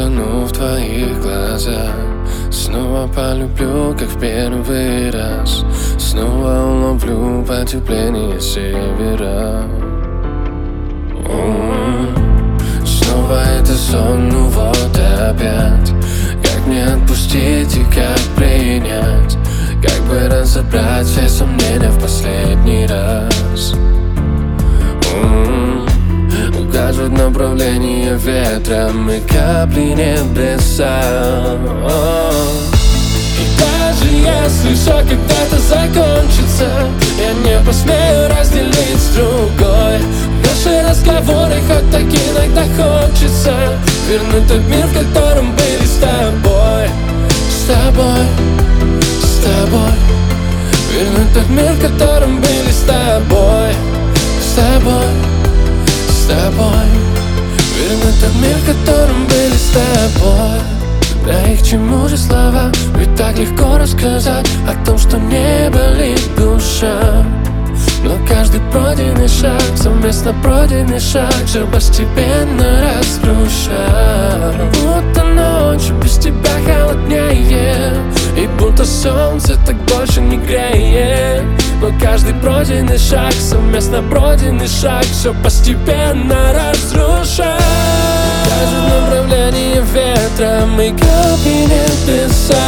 утону в твоих глазах. Снова полюблю, как в первый раз. Снова уловлю потепление севера. Снова это сон, ну вот опять. Как мне отпустить и как принять? Как бы разобрать все сомнения в последний раз? Указывает направление ветром и капли небеса. И даже если все когда-то закончится, я не посмею разделить с другой наши разговоры, хоть так иногда хочется вернуть тот мир, в котором были с тобой. С тобой, с тобой. Вернуть тот мир, в котором были с тобой. С тобой, с тобой. Вернуть тот мир, в котором были с тобой. Да и к чему же слова? Ведь так легко рассказать о том, что не болит душа. Но каждый пройденный шаг, совместно пройденный шаг, все постепенно разрушает. Будто ночь без тебя холоднее, и будто солнце так больше не греет. Но каждый пройденный шаг, совместно пройденный шаг, все постепенно разрушает. Даже направление ветром и капли небеса.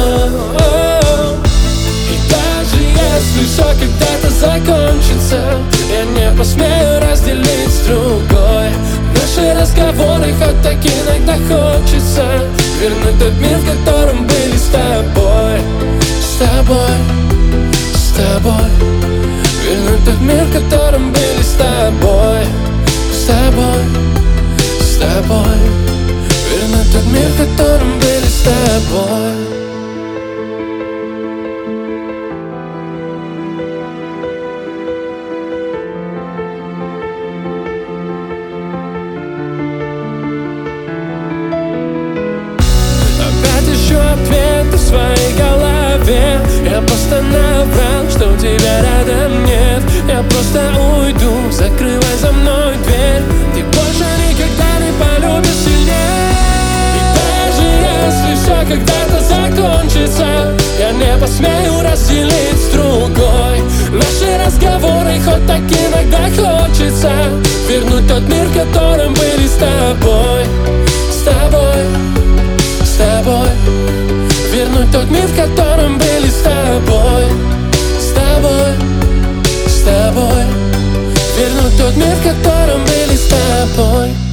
И даже если все когда-то закончится, я не посмею разделить с другой наши разговоры, хоть так иногда хочется вернуть тот мир, в котором были с тобой. С тобой, с тобой. Вернуть тот мир, в котором были с тобой. С тобой, с тобой. Вернуть тот мир, в котором были с тобой. Ответы в своей голове. Я просто наврал, что у тебя рядом нет. Я просто уйду, закрывай за мной дверь. Ты больше никогда не полюбишь сильнее. И даже если все когда-то закончится, я не посмею разделить с другой наши разговоры, хоть так иногда хочется вернуть тот мир, в котором были с тобой. С тобой, с тобой. Вернуть тот мир, в котором были с тобой. С тобой, с тобой. Вернуть тот мир, в котором были с тобой.